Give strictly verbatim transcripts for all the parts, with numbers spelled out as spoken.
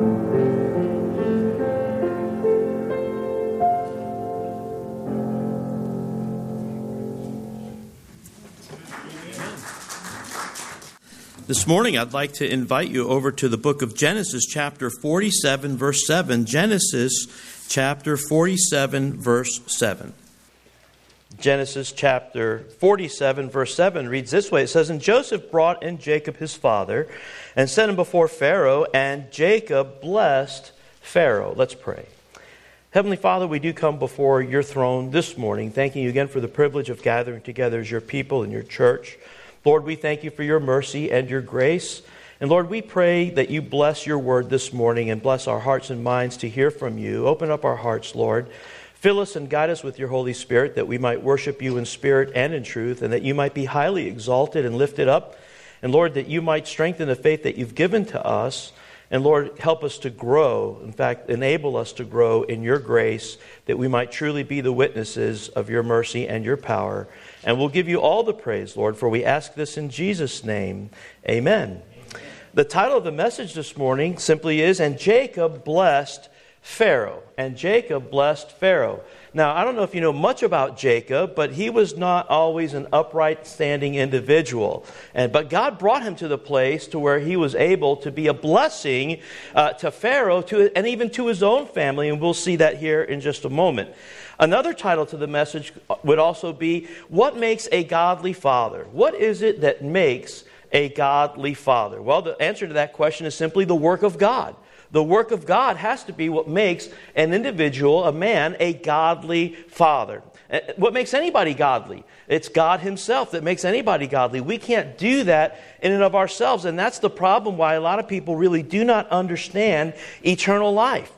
This morning, I'd like to invite you over to the book of Genesis, chapter forty-seven, verse seven. Genesis, chapter forty-seven, verse seven. Genesis, chapter forty-seven, verse seven reads this way. It says, "And Joseph brought in Jacob his father, and set him before Pharaoh, and Jacob blessed Pharaoh." Let's pray. Heavenly Father, we do come before your throne this morning, thanking you again for the privilege of gathering together as your people in your church. Lord, we thank you for your mercy and your grace. And Lord, we pray that you bless your word this morning and bless our hearts and minds to hear from you. Open up our hearts, Lord. Fill us and guide us with your Holy Spirit that we might worship you in spirit and in truth, and that you might be highly exalted and lifted up. And Lord, that you might strengthen the faith that you've given to us. And Lord, help us to grow. In fact, enable us to grow in your grace, that we might truly be the witnesses of your mercy and your power. And we'll give you all the praise, Lord, for we ask this in Jesus' name. Amen. Amen. The title of the message this morning simply is, "And Jacob blessed Pharaoh." And Jacob blessed Pharaoh. Now, I don't know if you know much about Jacob, but he was not always an upright, standing individual. And but God brought him to the place to where he was able to be a blessing uh, to Pharaoh to, and even to his own family. And we'll see that here in just a moment. Another title to the message would also be, "What makes a godly father?" What is it that makes a godly father? Well, the answer to that question is simply the work of God. The work of God has to be what makes an individual, a man, a godly father. What makes anybody godly? It's God himself that makes anybody godly. We can't do that in and of ourselves, and that's the problem why a lot of people really do not understand eternal life.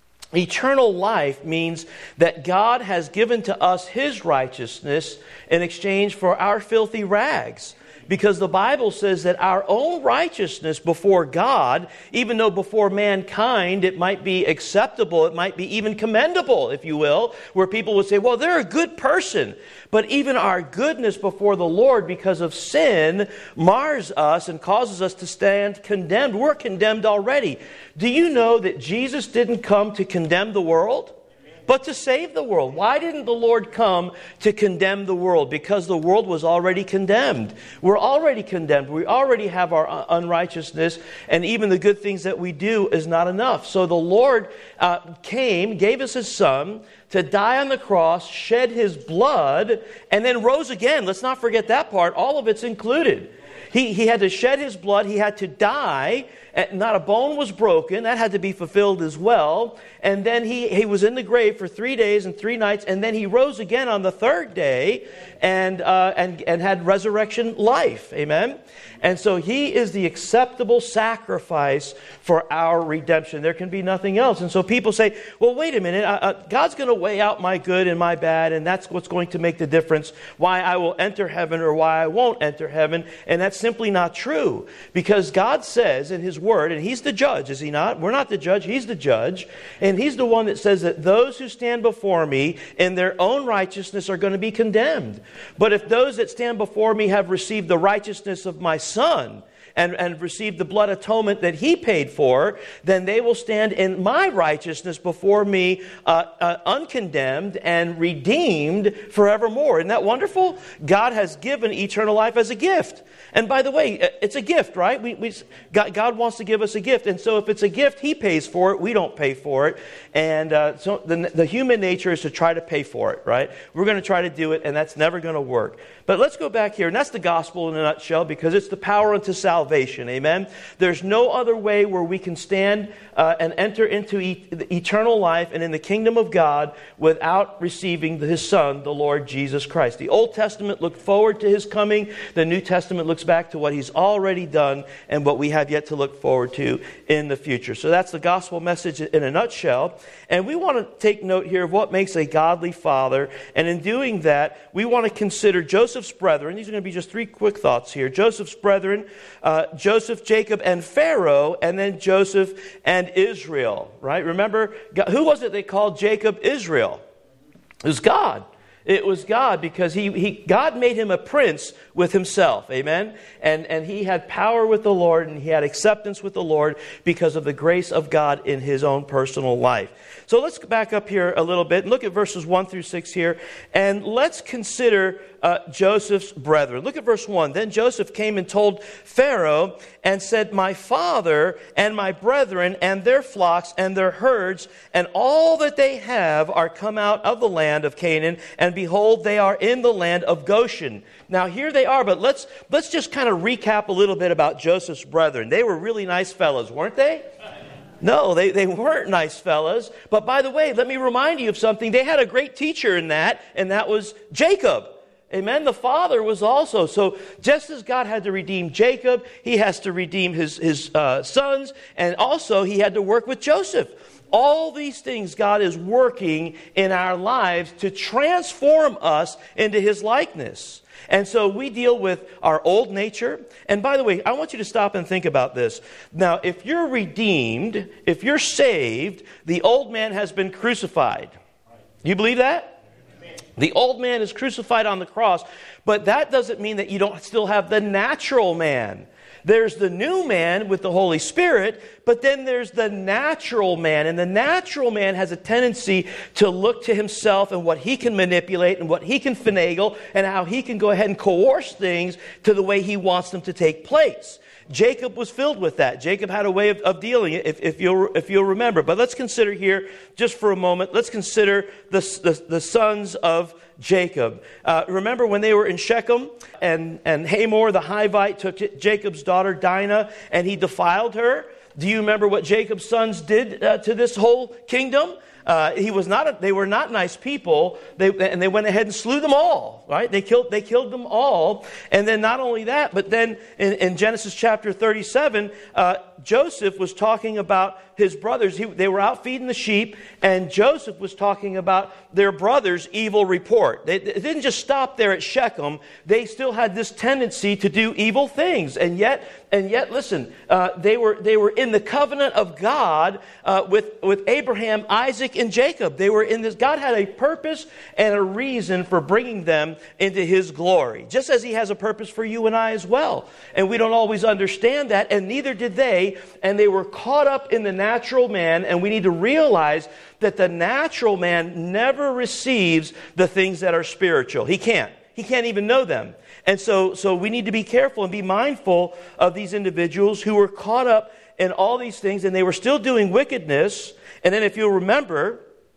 Eternal life means that God has given to us his righteousness in exchange for our filthy rags. Because the Bible says that our own righteousness before God, even though before mankind it might be acceptable, it might be even commendable, if you will, where people would say, well, they're a good person. But even our goodness before the Lord, because of sin, mars us and causes us to stand condemned. We're condemned already. Do you know that Jesus didn't come to condemn the world, but to save the world? Why didn't the Lord come to condemn the world? Because the world was already condemned. We're already condemned. We already have our unrighteousness, and even the good things that we do is not enough. So the Lord uh, came, gave us his Son to die on the cross, shed his blood, and then rose again. Let's not forget that part. All of it's included. He, he had to shed his blood. He had to die. Not a bone was broken. That had to be fulfilled as well. And then he, he was in the grave for three days and three nights. And then he rose again on the third day and, uh, and, and had resurrection life. Amen? And so he is the acceptable sacrifice for our redemption. There can be nothing else. And so people say, well, wait a minute. Uh, God's going to weigh out my good and my bad, and that's what's going to make the difference why I will enter heaven or why I won't enter heaven. And that's simply not true. Because God says in his word, and he's the judge, is he not? We're not the judge. He's the judge. And he's the one that says that those who stand before me in their own righteousness are going to be condemned. But if those that stand before me have received the righteousness of my Son, and, and received the blood atonement that he paid for, then they will stand in my righteousness before me uh, uh, uncondemned and redeemed forevermore. Isn't that wonderful? God has given eternal life as a gift. And by the way, it's a gift, right? We, we, God, God wants to give us a gift. And so if it's a gift, he pays for it. We don't pay for it. And uh, so the, the human nature is to try to pay for it, right? We're going to try to do it, and that's never going to work. But let's go back here. And that's the gospel in a nutshell, because it's the power unto salvation. Amen? There's no other way where we can stand uh, and enter into e- eternal life and in the kingdom of God without receiving his Son, the Lord Jesus Christ. The Old Testament looked forward to his coming. The New Testament looks back to what he's already done and what we have yet to look forward to in the future. So that's the gospel message in a nutshell. And we want to take note here of what makes a godly father. And in doing that, we want to consider Joseph's brethren. These are going to be just three quick thoughts here. Joseph's brethren, uh, Joseph, Jacob, and Pharaoh, and then Joseph and Israel, right? Remember, who was it they called Jacob Israel? It was God. It was God, because he, he God made him a prince with himself. Amen? And, and he had power with the Lord, and he had acceptance with the Lord because of the grace of God in his own personal life. So let's back up here a little bit and look at verses one through six here. And let's consider uh, Joseph's brethren. Look at verse one. Then Joseph came and told Pharaoh and said, my father and my brethren and their flocks and their herds and all that they have are come out of the land of Canaan, and behold, they are in the land of Goshen. Now here they are, but let's let's just kind of recap a little bit about Joseph's brethren. They were really nice fellows, weren't they? No, they, they weren't nice fellas. But by the way, let me remind you of something. They had a great teacher in that, and that was Jacob. Amen. The father was also. So just as God had to redeem Jacob, he has to redeem his, his uh, sons, and also he had to work with Joseph. All these things God is working in our lives to transform us into his likeness. And so we deal with our old nature. And by the way, I want you to stop and think about this. Now, if you're redeemed, if you're saved, the old man has been crucified. You believe that? The old man is crucified on the cross, but that doesn't mean that you don't still have the natural man. There's the new man with the Holy Spirit, but then there's the natural man. And the natural man has a tendency to look to himself and what he can manipulate and what he can finagle and how he can go ahead and coerce things to the way he wants them to take place. Jacob was filled with that. Jacob had a way of, of dealing it, if, if, you'll, if you'll remember. But let's consider here, just for a moment, let's consider the, the, the sons of Jacob. Uh, remember when they were in Shechem, and, and Hamor the Hivite took Jacob's daughter Dinah, and he defiled her? Do you remember what Jacob's sons did uh, to this whole kingdom? Uh, he was not. A, they were not nice people. They and they went ahead and slew them all. Right? They killed. They killed them all. And then not only that, but then in, in Genesis chapter thirty-seven, uh, Joseph was talking about his brothers. He, they were out feeding the sheep, and Joseph was talking about their brothers' evil report. They, it didn't just stop there at Shechem. They still had this tendency to do evil things, and yet, and yet, listen, uh, they were they were in the covenant of God uh, with with Abraham, Isaac, and Jacob. They were in this. God had a purpose and a reason for bringing them into His glory, just as He has a purpose for you and I as well. And we don't always understand that, and neither did they. And they were caught up in the natural man, and we need to realize that the natural man never receives the things that are spiritual. He can't. He can't even know them. And so, so we need to be careful and be mindful of these individuals who were caught up in all these things, and they were still doing wickedness. And then if you'll remember,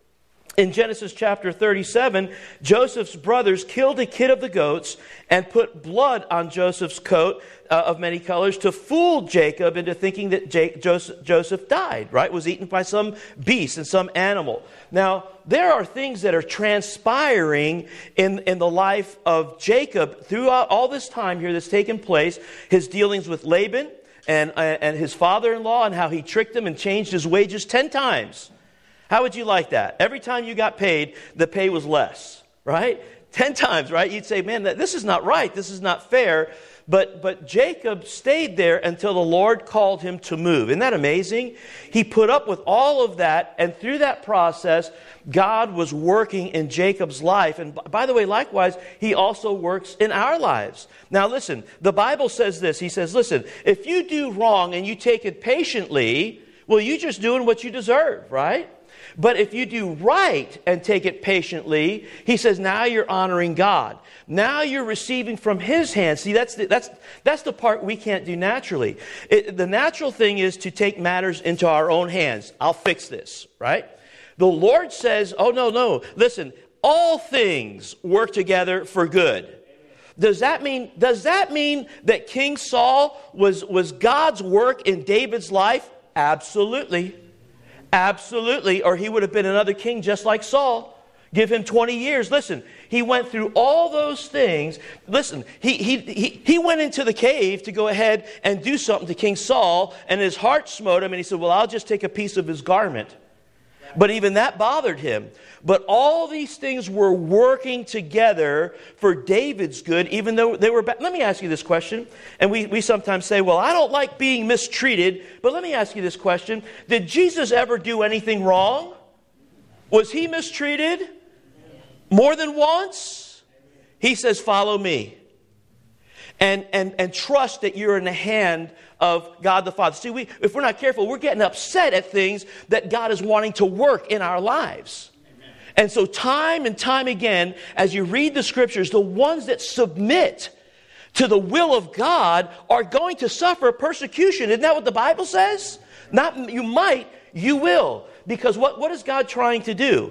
in Genesis chapter thirty-seven, Joseph's brothers killed a kid of the goats and put blood on Joseph's coat uh, of many colors to fool Jacob into thinking that Jake, Joseph, Joseph died, right? Was eaten by some beast and some animal. Now, there are things that are transpiring in, in the life of Jacob throughout all this time here that's taken place. His dealings with Laban and, and his father-in-law, and how he tricked him and changed his wages ten times. How would you like that? Every time you got paid, the pay was less, right? Ten times, right? You'd say, man, this is not right. This is not fair. But but Jacob stayed there until the Lord called him to move. Isn't that amazing? He put up with all of that, and through that process, God was working in Jacob's life. And by the way, likewise, He also works in our lives. Now listen, the Bible says this. He says, listen, if you do wrong and you take it patiently, well, you're just doing what you deserve, right? But if you do right and take it patiently, He says, now you're honoring God. Now you're receiving from His hand. See, that's the, that's, that's the part we can't do naturally. It, the natural thing is to take matters into our own hands. I'll fix this, right? The Lord says, oh, no, no. Listen, all things work together for good. Does that mean, does that mean that King Saul was, was God's work in David's life? Absolutely. Absolutely, or he would have been another king just like Saul. Give him twenty years. Listen, he went through all those things. Listen, he, he, he, he went into the cave to go ahead and do something to King Saul, and his heart smote him, and he said, well, I'll just take a piece of his garment. But even that bothered him. But all these things were working together for David's good, even though they were bad. Let me ask you this question. And we, we sometimes say, well, I don't like being mistreated. But let me ask you this question. Did Jesus ever do anything wrong? Was He mistreated? more than once, he says, follow me. And, and, and trust that you're in the hand of God the Father. See, we, if we're not careful, we're getting upset at things that God is wanting to work in our lives. Amen. And so time and time again, as you read the scriptures, the ones that submit to the will of God are going to suffer persecution. Isn't that what the Bible says? Not you might, you will. Because what, what is God trying to do?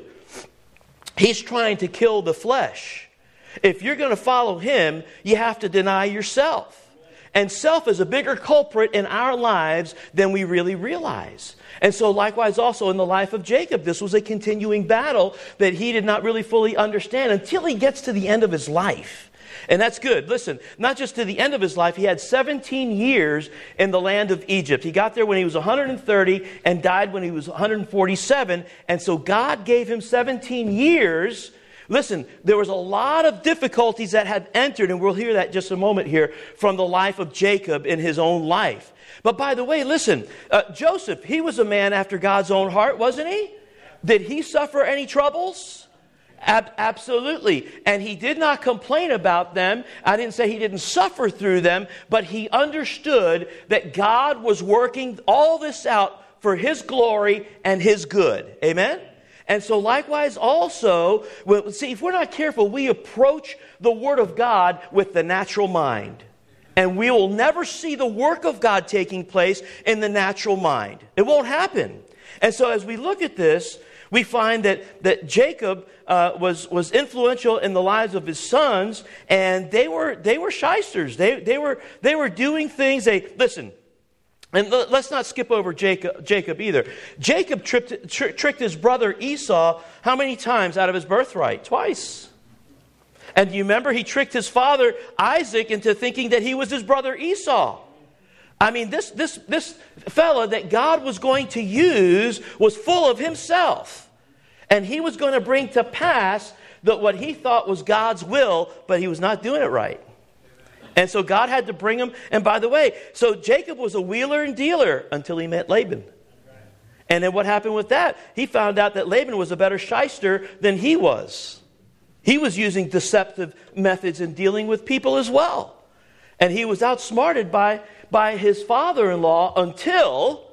He's trying to kill the flesh. If you're going to follow Him, you have to deny yourself. And self is a bigger culprit in our lives than we really realize. And so likewise also in the life of Jacob, this was a continuing battle that he did not really fully understand until he gets to the end of his life. And that's good. Listen, not just to the end of his life, he had seventeen years in the land of Egypt. He got there when he was one hundred thirty and died when he was one hundred forty-seven. And so God gave him seventeen years. Listen, there was a lot of difficulties that had entered, and we'll hear that just a moment here, from the life of Jacob in his own life. But by the way, listen, uh, Joseph, he was a man after God's own heart, wasn't he? Did he suffer any troubles? Ab- absolutely. And he did not complain about them. I didn't say he didn't suffer through them, but he understood that God was working all this out for His glory and His good. Amen? And so likewise also, well, see, if we're not careful, we approach the Word of God with the natural mind. And we will never see the work of God taking place in the natural mind. It won't happen. And so as we look at this, we find that, that Jacob uh, was, was influential in the lives of his sons, and they were they were shysters. They, they, were, they were doing things. They listen, and l- let's not skip over Jacob, Jacob either. Jacob tripped, tr- tricked his brother Esau how many times out of his birthright? Twice. And do you remember he tricked his father Isaac into thinking that he was his brother Esau? I mean, this, this, this fella that God was going to use was full of himself. And he was going to bring to pass that what he thought was God's will, but he was not doing it right. And so God had to bring him. And by the way, so Jacob was a wheeler and dealer until he met Laban. And then what happened with that? He found out that Laban was a better shyster than he was. He was using deceptive methods in dealing with people as well. And he was outsmarted by, by his father-in-law until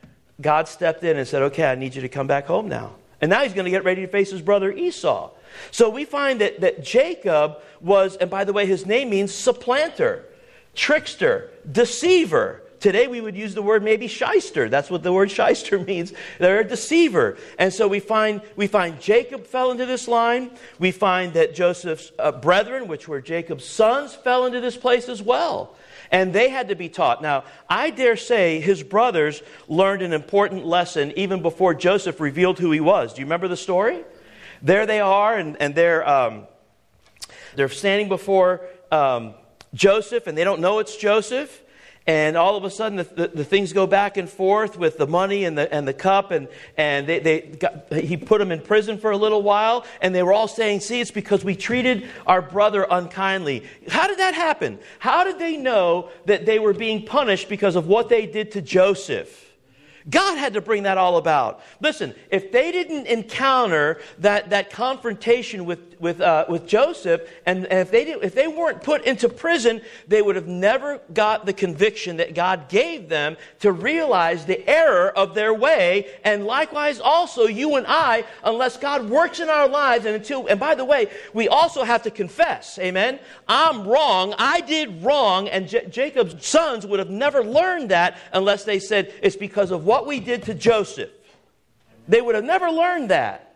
God stepped in and said, okay, I need you to come back home now. And now he's going to get ready to face his brother Esau. So we find that, that Jacob was, and by the way, his name means supplanter, trickster, deceiver. Today we would use the word maybe shyster. That's what the word shyster means. They're a deceiver. And so we find we find Jacob fell into this line. We find that Joseph's uh, brethren, which were Jacob's sons, fell into this place as well. And they had to be taught. Now, I dare say his brothers learned an important lesson even before Joseph revealed who he was. Do you remember the story? There they are, and, and they're, um, they're standing before um, Joseph, and they don't know it's Joseph. And all of a sudden, the, the, the things go back and forth with the money and the and the cup, and and they they got, he put them in prison for a little while, and they were all saying, "See, it's because we treated our brother unkindly." How did that happen? How did they know that they were being punished because of what they did to Joseph? God had to bring that all about. Listen, if they didn't encounter that, that confrontation with with uh, with Joseph, and, and if they did, if they weren't put into prison, they would have never got the conviction that God gave them to realize the error of their way. And likewise, also you and I, unless God works in our lives, and until and by the way, we also have to confess. Amen. I'm wrong. I did wrong, and J- Jacob's sons would have never learned that unless they said it's because of what what we did to Joseph. They would have never learned that.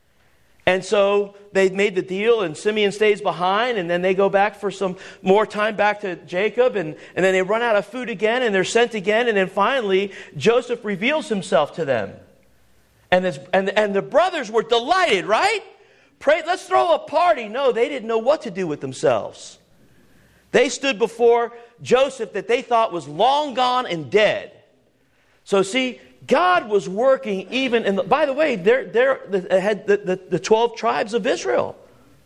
And so they made the deal, and Simeon stays behind, and then they go back for some more time back to Jacob, and, and then they run out of food again, and they're sent again, and then finally Joseph reveals himself to them. And, this, and, and the brothers were delighted, right? Pray, let's throw a party. No, they didn't know what to do with themselves. They stood before Joseph that they thought was long gone and dead. So see, God was working even in the, by the way, they're, they're, they had the, the, the twelve tribes of Israel.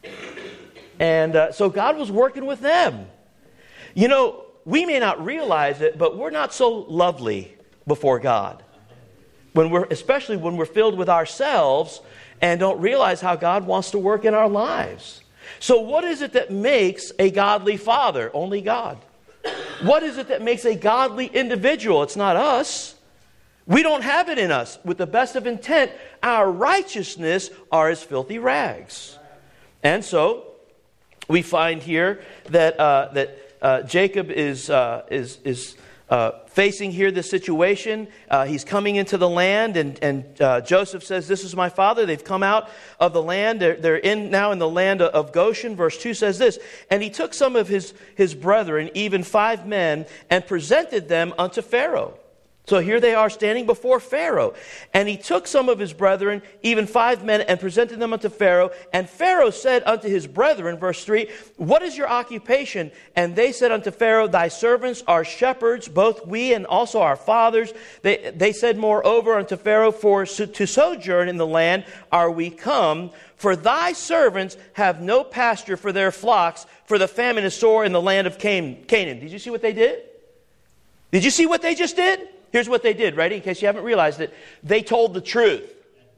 And uh, so God was working with them. You know, we may not realize it, but we're not so lovely before God. when we're, especially when we're filled with ourselves and don't realize how God wants to work in our lives. So what is it that makes a godly father? Only God. What is it that makes a godly individual? It's not us. We don't have it in us. With the best of intent, our righteousness are as filthy rags. And so we find here that uh, that uh, Jacob is uh, is is uh, facing here this situation. Uh, he's coming into the land, and and uh, Joseph says, "This is my father." They've come out of the land. They're, they're in now in the land of Goshen. Verse two says this: "And he took some of his his brethren, even five men, and presented them unto Pharaoh." So here they are standing before Pharaoh. "And he took some of his brethren, even five men, and presented them unto Pharaoh. And Pharaoh said unto his brethren," verse three, "What is your occupation? And they said unto Pharaoh, Thy servants are shepherds, both we and also our fathers. They, they said moreover unto Pharaoh, For so, to sojourn in the land are we come, for thy servants have no pasture for their flocks, for the famine is sore in the land of Canaan." Did you see what they did? Did you see what they just did? Here's what they did, ready? In case you haven't realized it. They told the truth.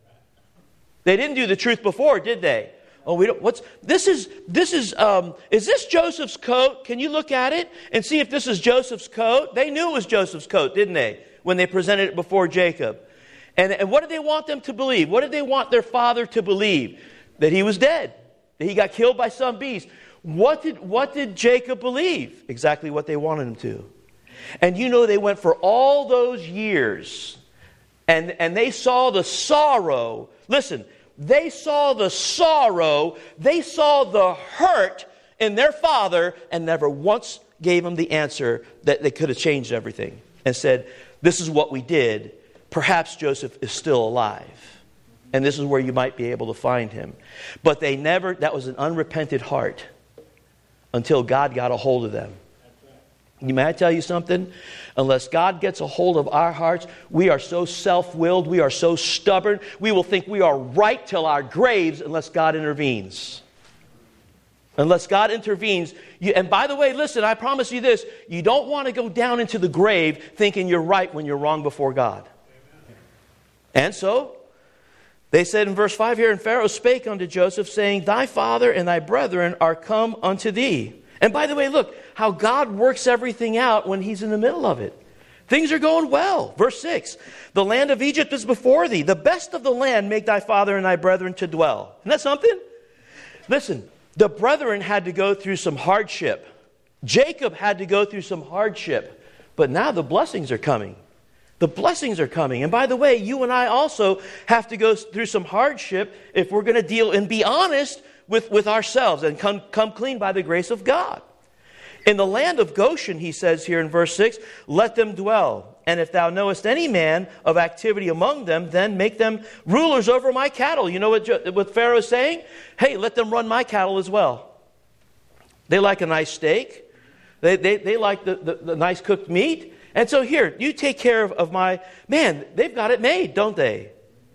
They didn't do the truth before, did they? Oh, we don't, what's, this is, this is, um, is this Joseph's coat? Can you look at it and see if this is Joseph's coat? They knew it was Joseph's coat, didn't they? When they presented it before Jacob. And, and what did they want them to believe? What did they want their father to believe? That he was dead. That he got killed by some beast. What did, what did Jacob believe? Exactly what they wanted him to. And you know, they went for all those years and, and they saw the sorrow. Listen, they saw the sorrow. They saw the hurt in their father and never once gave him the answer that they could have changed everything and said, "This is what we did. Perhaps Joseph is still alive. And this is where you might be able to find him." But they never, that was an unrepented heart until God got a hold of them. You may I tell you something? Unless God gets a hold of our hearts, we are so self-willed, we are so stubborn, we will think we are right till our graves unless God intervenes. Unless God intervenes. You, and by the way, listen, I promise you this, you don't want to go down into the grave thinking you're right when you're wrong before God. And so, they said in verse five here, "And Pharaoh spake unto Joseph, saying, Thy father and thy brethren are come unto thee." And by the way, look how God works everything out when he's in the middle of it. Things are going well. Verse six, "The land of Egypt is before thee. The best of the land make thy father and thy brethren to dwell." Isn't that something? Listen, the brethren had to go through some hardship. Jacob had to go through some hardship. But now the blessings are coming. The blessings are coming. And by the way, you and I also have to go through some hardship if we're going to deal and be honest with, with ourselves and come, come clean by the grace of God. In the land of Goshen, he says here in verse six, "Let them dwell. And if thou knowest any man of activity among them, then make them rulers over my cattle." You know what, what Pharaoh is saying? Hey, let them run my cattle as well. They like a nice steak. They, they, they like the, the, the nice cooked meat. And so here, you take care of, of my... Man, they've got it made, don't they?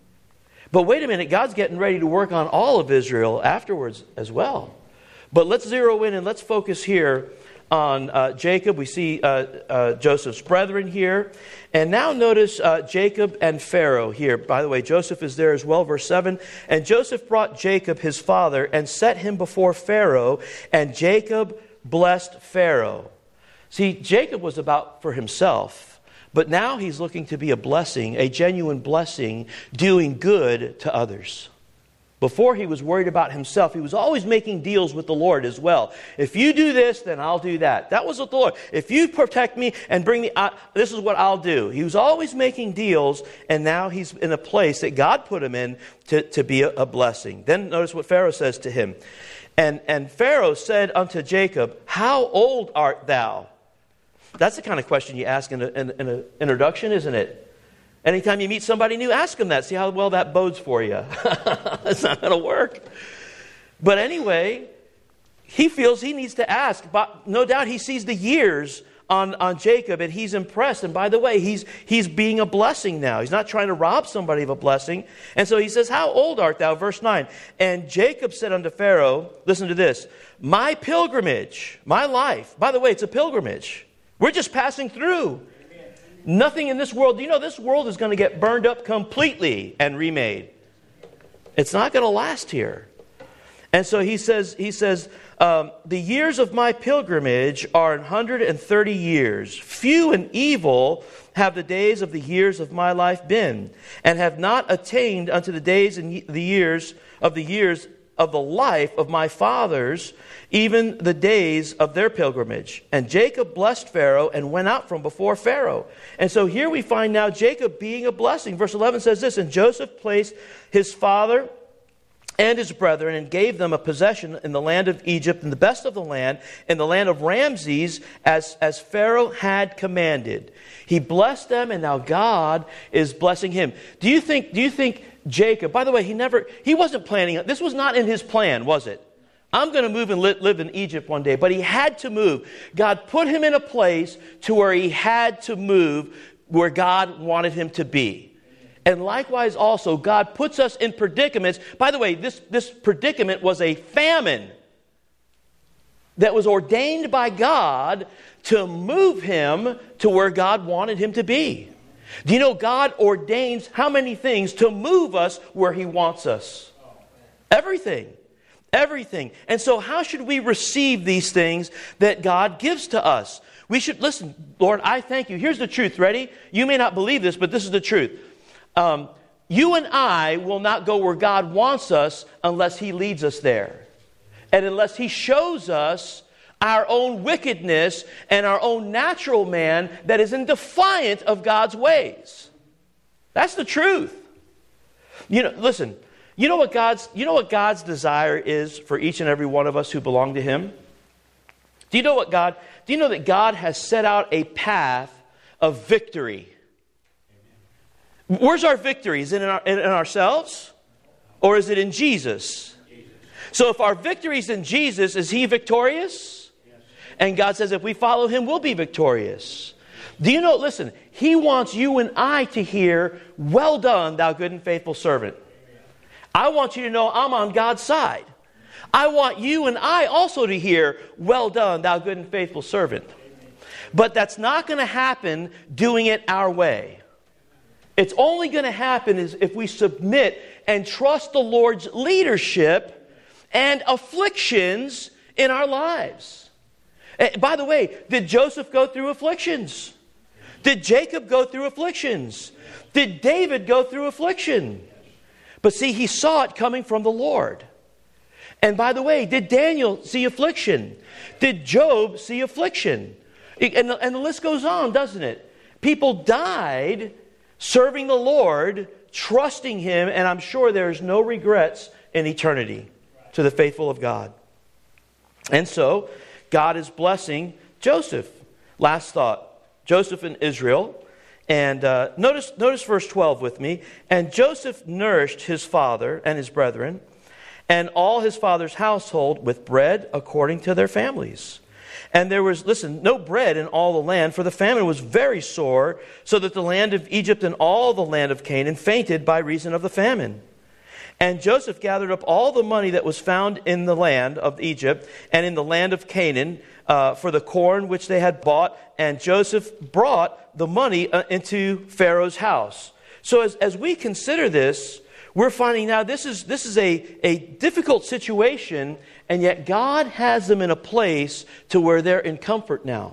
But wait a minute, God's getting ready to work on all of Israel afterwards as well. But let's zero in and let's focus here on uh, Jacob. We see uh, uh, Joseph's brethren here. And now notice uh, Jacob and Pharaoh here. By the way, Joseph is there as well, verse seven. "And Joseph brought Jacob his father and set him before Pharaoh, and Jacob blessed Pharaoh." See, Jacob was about for himself. But now he's looking to be a blessing, a genuine blessing, doing good to others. Before he was worried about himself. He was always making deals with the Lord as well. If you do this, then I'll do that. That was with the Lord. If you protect me and bring me out, this is what I'll do. He was always making deals, and now he's in a place that God put him in to, to be a, a blessing. Then notice what Pharaoh says to him. And, and Pharaoh said unto Jacob, "How old art thou?" That's the kind of question you ask in an in, in a introduction, isn't it? Anytime you meet somebody new, ask them that. See how well that bodes for you. That's not going to work. But anyway, he feels he needs to ask. But no doubt he sees the years on, on Jacob and he's impressed. And by the way, he's, he's being a blessing now. He's not trying to rob somebody of a blessing. And so he says, "How old art thou?" Verse nine. "And Jacob said unto Pharaoh," listen to this, "My pilgrimage, my life." By the way, it's a pilgrimage. We're just passing through. Nothing in this world. Do you know this world is going to get burned up completely and remade? It's not going to last here. And so he says, he says, um, the years of my pilgrimage are one hundred thirty years. Few and evil have the days of the years of my life been, and have not attained unto the days and the years of the years of the life of my fathers, even the days of their pilgrimage. And Jacob blessed Pharaoh and went out from before Pharaoh. And so here we find now Jacob being a blessing. Verse eleven says this, and Joseph placed his father and his brethren, and gave them a possession in the land of Egypt, and the best of the land, in the land of Ramses, as, as Pharaoh had commanded. He blessed them, and now God is blessing him. Do you think, do you think Jacob, by the way, he never, he wasn't planning, this was not in his plan, was it? I'm going to move and li- live in Egypt one day, but he had to move. God put him in a place to where he had to move, where God wanted him to be. And likewise also, God puts us in predicaments. By the way, this, this predicament was a famine that was ordained by God to move him to where God wanted him to be. Do you know God ordains how many things to move us where he wants us? Everything. Everything. And so how should we receive these things that God gives to us? We should, listen, Lord, I thank you. Here's the truth. Ready? You may not believe this, but this is the truth. Um, you and I will not go where God wants us unless he leads us there. And unless he shows us our own wickedness and our own natural man that is in defiance of God's ways. That's the truth. You know, listen, you know what God's, you know what God's desire is for each and every one of us who belong to him? Do you know what God, do you know that God has set out a path of victory? Where's our victory? Is it in, our, in, in ourselves? Or is it in Jesus? Jesus? So if our victory is in Jesus, is he victorious? Yes. And God says if we follow him, we'll be victorious. Do you know, listen, he wants you and I to hear, well done, thou good and faithful servant. Amen. I want you to know I'm on God's side. I want you and I also to hear, well done, thou good and faithful servant. Amen. But that's not going to happen doing it our way. It's only going to happen is if we submit and trust the Lord's leadership and afflictions in our lives. By the way, did Joseph go through afflictions? Did Jacob go through afflictions? Did David go through affliction? But see, he saw it coming from the Lord. And by the way, did Daniel see affliction? Did Job see affliction? And the, and the list goes on, doesn't it? People died serving the Lord, trusting him, and I'm sure there's no regrets in eternity to the faithful of God. And so, God is blessing Joseph. Last thought. Joseph and Israel. And uh, notice, notice verse twelve with me. And Joseph nourished his father and his brethren, and all his father's household with bread according to their families. And there was, listen, no bread in all the land, for the famine was very sore, so that the land of Egypt and all the land of Canaan fainted by reason of the famine. And Joseph gathered up all the money that was found in the land of Egypt and in the land of Canaan uh, for the corn which they had bought. And Joseph brought the money uh, into Pharaoh's house. So as, as we consider this, we're finding now this is, this is a, a difficult situation, and yet God has them in a place to where they're in comfort now.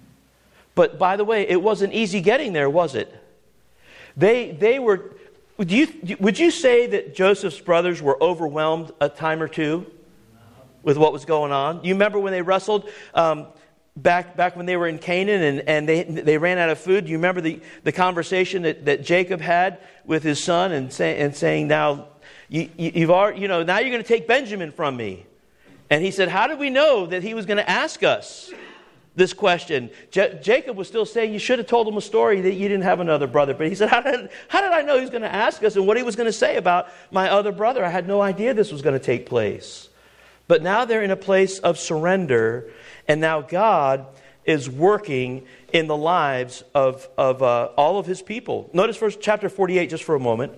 But by the way, it wasn't easy getting there, was it? They, they were... Would you, would you say that Joseph's brothers were overwhelmed a time or two with what was going on? You remember when they wrestled um, back back when they were in Canaan and, and they they ran out of food? Do you remember the, the conversation that, that Jacob had with his son and, say, and saying, now, you, you, you've already, you know, now you're going to take Benjamin from me. And he said, how did we know that he was going to ask us this question? J- Jacob was still saying, you should have told him a story that you didn't have another brother. But he said, how did, how did I know he was going to ask us and what he was going to say about my other brother? I had no idea this was going to take place. But now they're in a place of surrender, and now God is working in the lives of, of uh, all of his people. Notice verse chapter forty-eight just for a moment.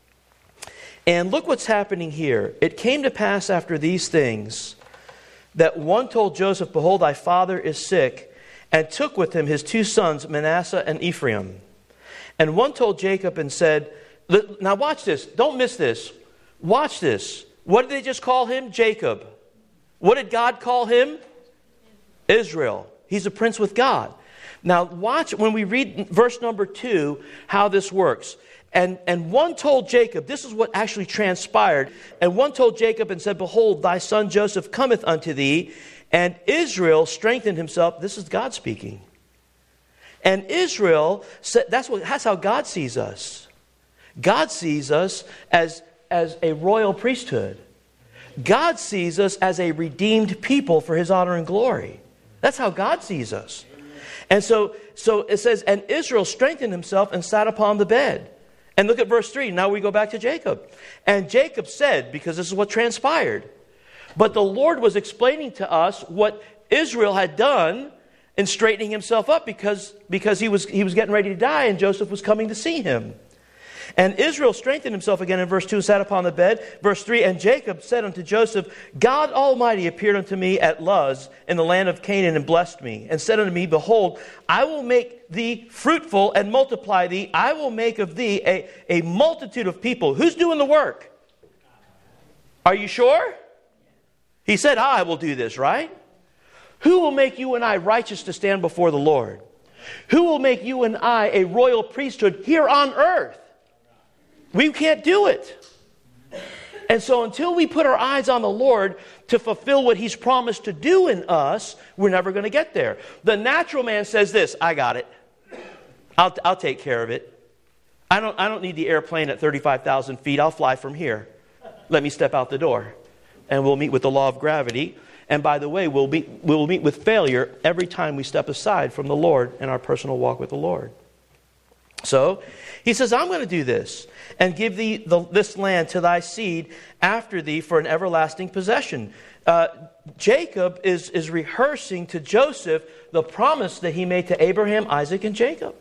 And look what's happening here. It came to pass after these things that one told Joseph, behold, thy father is sick. and took with him his two sons, Manasseh and Ephraim. And one told Jacob and said, now watch this, don't miss this. Watch this. What did they just call him? Jacob. What did God call him? Israel. He's a prince with God. Now watch when we read verse number two, how this works. And, and one told Jacob, this is what actually transpired. And one told Jacob and said, behold, thy son Joseph cometh unto thee. And Israel strengthened himself. This is God speaking. And Israel, said, that's, what, that's how God sees us. God sees us as, as a royal priesthood. God sees us as a redeemed people for his honor and glory. That's how God sees us. And so, so it says, and Israel strengthened himself and sat upon the bed. And look at verse three. Now we go back to Jacob. And Jacob said, because this is what transpired, but the Lord was explaining to us what Israel had done in straightening himself up because, because he was, he was getting ready to die and Joseph was coming to see him. And Israel strengthened himself again in verse two, sat upon the bed. Verse three, and Jacob said unto Joseph, God Almighty appeared unto me at Luz in the land of Canaan and blessed me, and said unto me, behold, I will make thee fruitful and multiply thee. I will make of thee a, a multitude of people. Who's doing the work? Are you sure? He said, I will do this, right? Who will make you and I righteous to stand before the Lord? Who will make you and I a royal priesthood here on earth? We can't do it. And so until we put our eyes on the Lord to fulfill what he's promised to do in us, we're never going to get there. The natural man says this, I got it. I'll, I'll take care of it. I don't, I don't need the airplane at thirty-five thousand feet. I'll fly from here. Let me step out the door. And we'll meet with the law of gravity. And by the way, we'll meet, we'll meet with failure every time we step aside from the Lord in our personal walk with the Lord. So he says, I'm going to do this and give thee the, this land to thy seed after thee for an everlasting possession. Uh, Jacob is, is rehearsing to Joseph the promise that he made to Abraham, Isaac, and Jacob.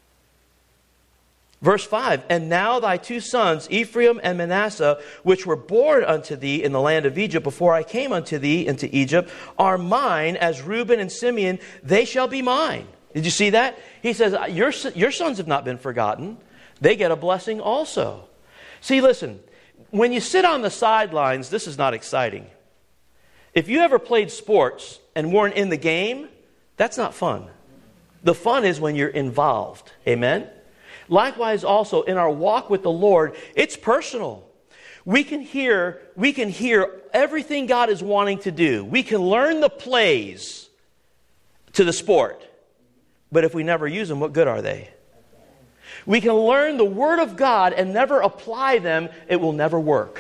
Verse five, and now thy two sons, Ephraim and Manasseh, which were born unto thee in the land of Egypt before I came unto thee into Egypt, are mine, as Reuben and Simeon, they shall be mine. Did you see that? He says, your, your sons have not been forgotten. They get a blessing also. See, listen, when you sit on the sidelines, this is not exciting. If you ever played sports and weren't in the game, that's not fun. The fun is when you're involved. Amen? Likewise also in our walk with the Lord, it's personal. We can hear, we can hear everything God is wanting to do. We can learn the plays to the sport. But if we never use them, what good are they? We can learn the Word of God and never apply them, it will never work.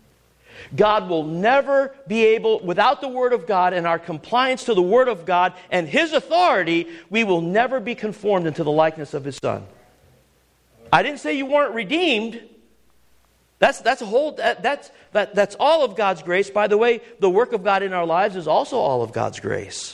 God will never be able, without the Word of God and our compliance to the Word of God and His authority, we will never be conformed into the likeness of His Son. I didn't say you weren't redeemed. That's, that's, a whole, that, that's, that, that's all of God's grace. By the way, the work of God in our lives is also all of God's grace.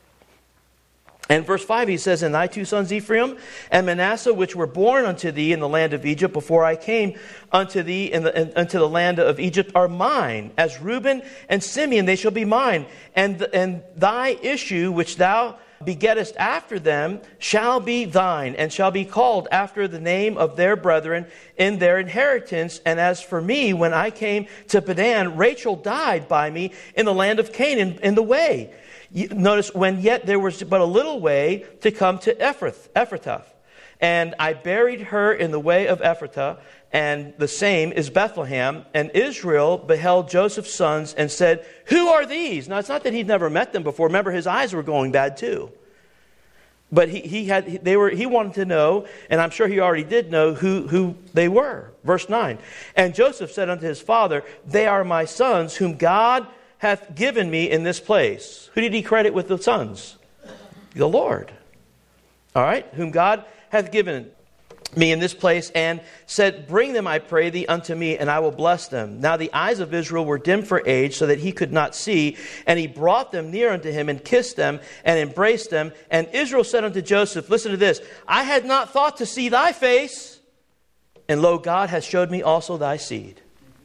And verse five, he says, and thy two sons Ephraim and Manasseh, which were born unto thee in the land of Egypt before I came unto thee in the, in, unto the land of Egypt, are mine. As Reuben and Simeon, they shall be mine. And, and thy issue, which thou begettest after them, shall be thine, and shall be called after the name of their brethren in their inheritance. And as for me, when I came to Padan, Rachel died by me in the land of Canaan in the way. Notice, when yet there was but a little way to come to Ephrath, Ephrathah. And I buried her in the way of Ephrathah, and the same is Bethlehem. And Israel beheld Joseph's sons and said, who are these? Now, it's not that he'd never met them before. Remember, his eyes were going bad too. But he, he had they were he wanted to know, and I'm sure he already did know who, who they were. Verse nine. And Joseph said unto his father, they are my sons, whom God hath given me in this place. Who did he credit with the sons? The Lord. All right? Whom God hath given me in this place, and said, bring them, I pray thee, unto me, and I will bless them. Now the eyes of Israel were dim for age, so that he could not see. And he brought them near unto him, and kissed them, and embraced them. And Israel said unto Joseph, listen to this, I had not thought to see thy face, and lo, God hath showed me also thy seed.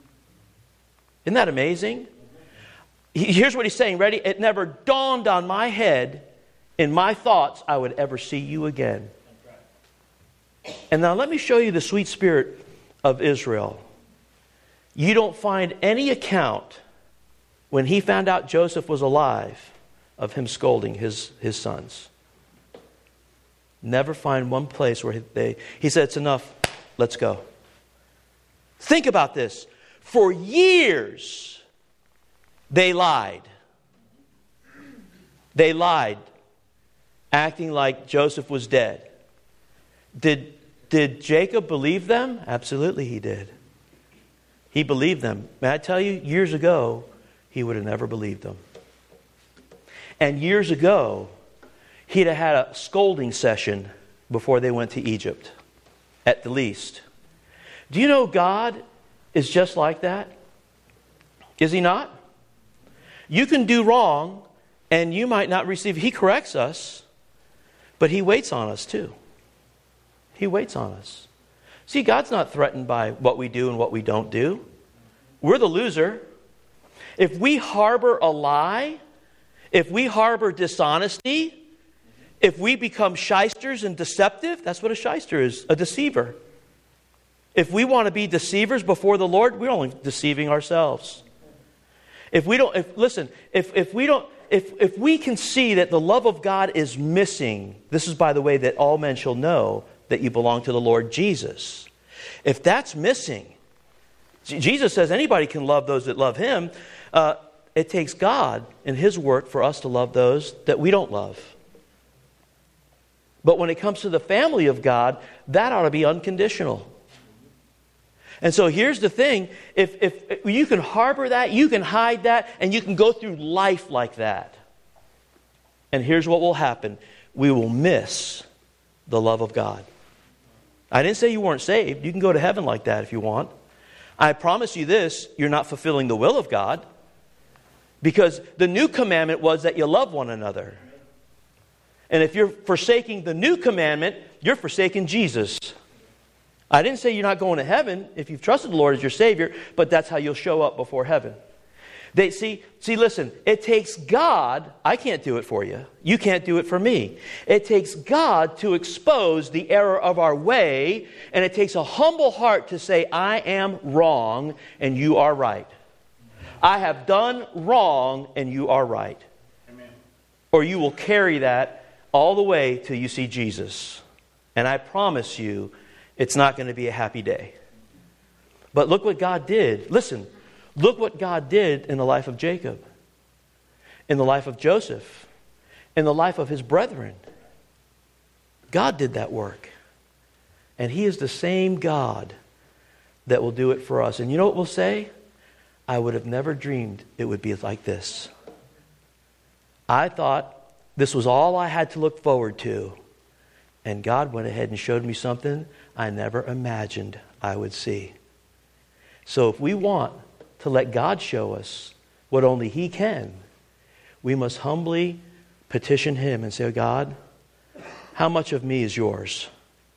Isn't that amazing? Here's what he's saying. Ready? It never dawned on my head in my thoughts I would ever see you again. And now let me show you the sweet spirit of Israel. You don't find any account when he found out Joseph was alive of him scolding his, his sons. Never find one place where they, he said, it's enough, let's go. Think about this. For years, they lied. They lied, acting like Joseph was dead. Did, did Jacob believe them? Absolutely he did. He believed them. May I tell you, years ago, he would have never believed them. And years ago, he'd have had a scolding session before they went to Egypt, at the least. Do you know God is just like that? Is He not? You can do wrong, and you might not receive. He corrects us, but He waits on us too. He waits on us. See, God's not threatened by what we do and what we don't do. We're the loser. If we harbor a lie, if we harbor dishonesty, if we become shysters and deceptive, that's what a shyster is, a deceiver. If we want to be deceivers before the Lord, we're only deceiving ourselves. If we don't, if listen, if if we don't, if if we can see that the love of God is missing, this is by the way that all men shall know that you belong to the Lord Jesus. If that's missing, Jesus says anybody can love those that love Him. Uh, it takes God and His work for us to love those that we don't love. But when it comes to the family of God, that ought to be unconditional. And so here's the thing. If, if, if you can harbor that, you can hide that, and you can go through life like that. And here's what will happen. We will miss the love of God. I didn't say you weren't saved. You can go to heaven like that if you want. I promise you this, you're not fulfilling the will of God. Because the new commandment was that you love one another. And if you're forsaking the new commandment, you're forsaking Jesus. I didn't say you're not going to heaven if you've trusted the Lord as your Savior, but that's how you'll show up before heaven. They see, see, listen, it takes God, I can't do it for you. You can't do it for me. It takes God to expose the error of our way, and it takes a humble heart to say, I am wrong and you are right. I have done wrong and you are right. Amen. Or you will carry that all the way till you see Jesus. And I promise you, it's not going to be a happy day. But look what God did. Listen, look what God did in the life of Jacob, in the life of Joseph, in the life of his brethren. God did that work. And He is the same God that will do it for us. And you know what we'll say? I would have never dreamed it would be like this. I thought this was all I had to look forward to. And God went ahead and showed me something I never imagined I would see. So if we want to let God show us what only He can, we must humbly petition Him and say, oh God, how much of me is yours?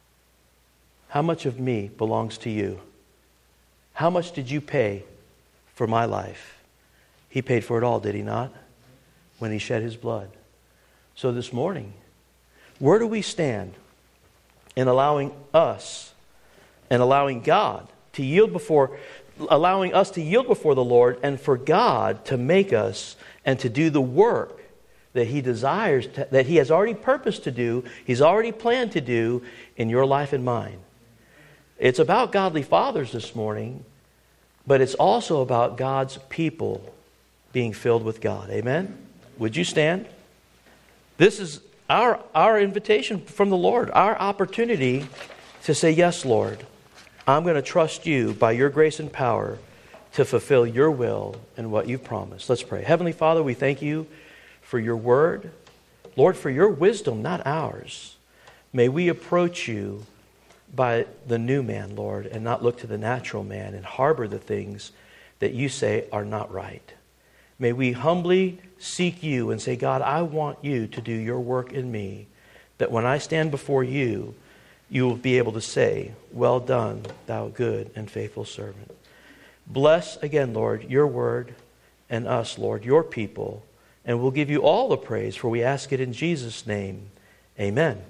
How much of me belongs to you? How much did you pay for my life? He paid for it all, did He not? When He shed His blood. So this morning, where do we stand in allowing us and allowing God to yield before, allowing us to yield before the Lord, and for God to make us and to do the work that He desires, to, that He has already purposed to do, He's already planned to do in your life and mine. It's about godly fathers this morning, but it's also about God's people being filled with God. Amen? Would you stand? This is our, our invitation from the Lord, our opportunity to say, yes, Lord, I'm going to trust You by Your grace and power to fulfill Your will and what You've promised. Let's pray. Heavenly Father, we thank You for Your word. Lord, for Your wisdom, not ours. May we approach You by the new man, Lord, and not look to the natural man and harbor the things that You say are not right. May we humbly seek You and say, God, I want You to do Your work in me, that when I stand before You, You will be able to say, well done, thou good and faithful servant. Bless again, Lord, Your word and us, Lord, Your people, And we'll give you all the praise, for we ask it in Jesus' name. Amen.